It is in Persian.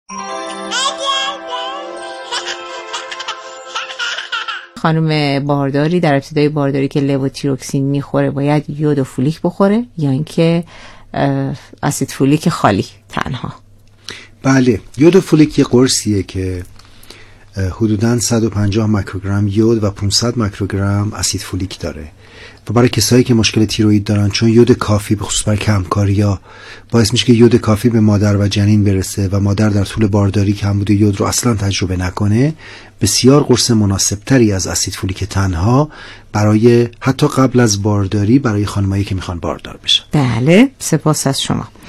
خانم بارداری در ابتدای بارداری که لووتیروکسین میخوره باید یود و فولیک بخوره یا اینکه اسید فولیک خالی تنها؟ بله، یود و فولیک یه قرصیه که حدوداً 150 میکروگرم یود و 500 میکروگرم اسید فولیک داره و برای کسایی که مشکل تیروئید دارن، چون یود کافی به خصوص برای کمکاری‌ها باعث میشه که یود کافی به مادر و جنین برسه و مادر در طول بارداری کمبود یود رو اصلا تجربه نکنه، بسیار قرص مناسبتری از اسید فولیک تنها برای حتی قبل از بارداری برای خانمایی که میخوان باردار بشن. بله، سپاس از شما.